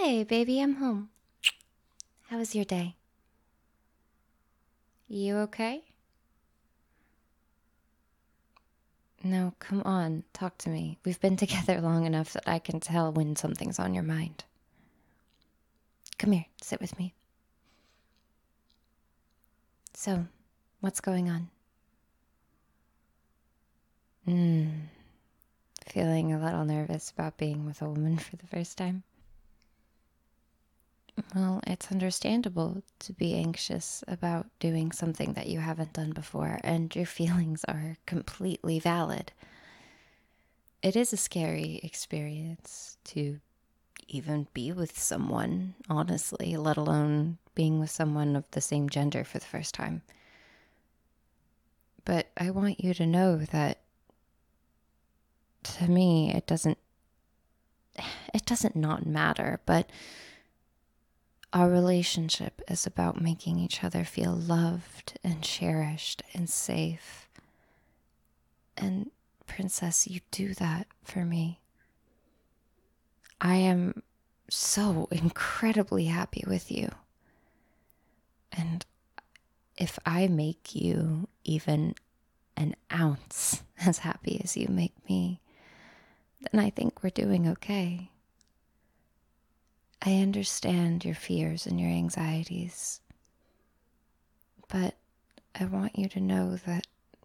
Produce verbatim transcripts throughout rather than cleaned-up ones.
Hey, baby, I'm home. How was your day? You okay? No, come on, talk to me. We've been together long enough that I can tell when something's on your mind. Come here, sit with me. So, what's going on? Hmm, feeling a little nervous about being with a woman for the first time? Well, it's understandable to be anxious about doing something that you haven't done before, and your feelings are completely valid. It is a scary experience to even be with someone, honestly, let alone being with someone of the same gender for the first time. But I want you to know that to me, it doesn't, it doesn't not matter, but our relationship is about making each other feel loved and cherished and safe. And Princess, you do that for me. I am so incredibly happy with you. And if I make you even an ounce as happy as you make me, then I think we're doing okay. I understand your fears and your anxieties, but I want you to know that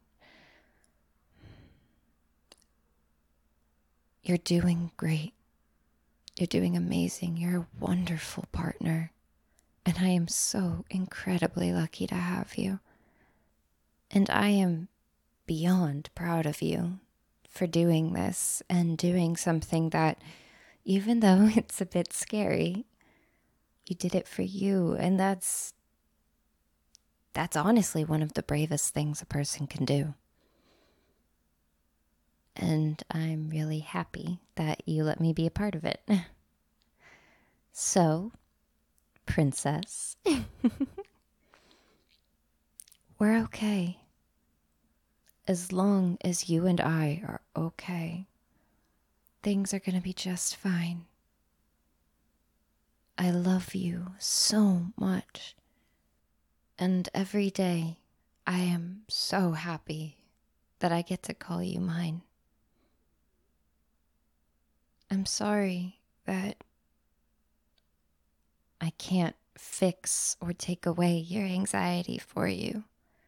you're doing great. You're doing amazing. You're a wonderful partner. And I am so incredibly lucky to have you. And I am beyond proud of you for doing this and doing something that, even though it's a bit scary, you did it for you. And that's, that's honestly one of the bravest things a person can do. And I'm really happy that you let me be a part of it. So, Princess, we're okay. As long as you and I are okay, things are going to be just fine. I love you so much. And every day, I am so happy that I get to call you mine. I'm sorry that I can't fix or take away your anxiety for you.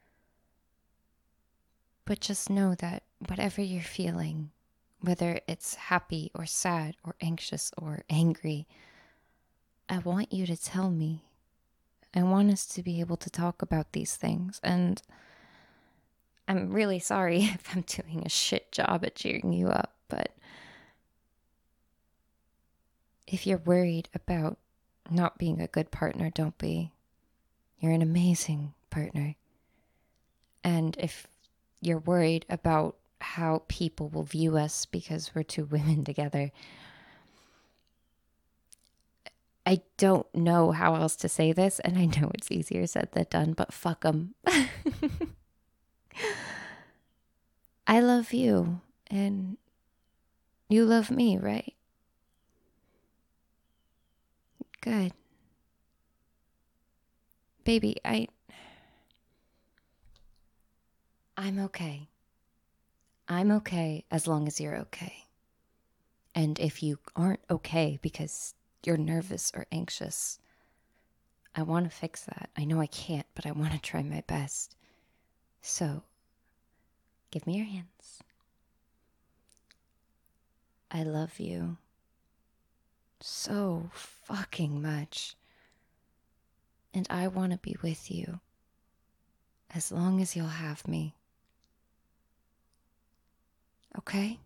But just know that whatever you're feeling, whether it's happy or sad or anxious or angry, I want you to tell me. I want us to be able to talk about these things. And I'm really sorry if I'm doing a shit job at cheering you up, but if you're worried about not being a good partner, don't be. You're an amazing partner. And if you're worried about how people will view us because we're two women together, I don't know how else to say this, and I know it's easier said than done, but fuck them. I love you, and you love me, right? Good. Baby, I... I'm okay. I'm okay as long as you're okay. And if you aren't okay because you're nervous or anxious, I want to fix that. I know I can't, but I want to try my best. So, give me your hands. I love you so fucking much. And I want to be with you as long as you'll have me. Okay?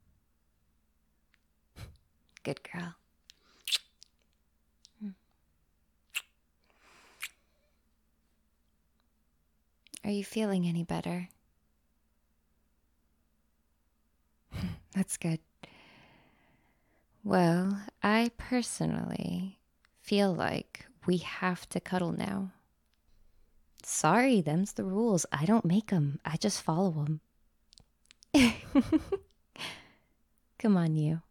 Good girl. Are you feeling any better? That's good. Well, I personally feel like we have to cuddle now. Sorry, them's the rules. I don't make them. I just follow them. Come on, you.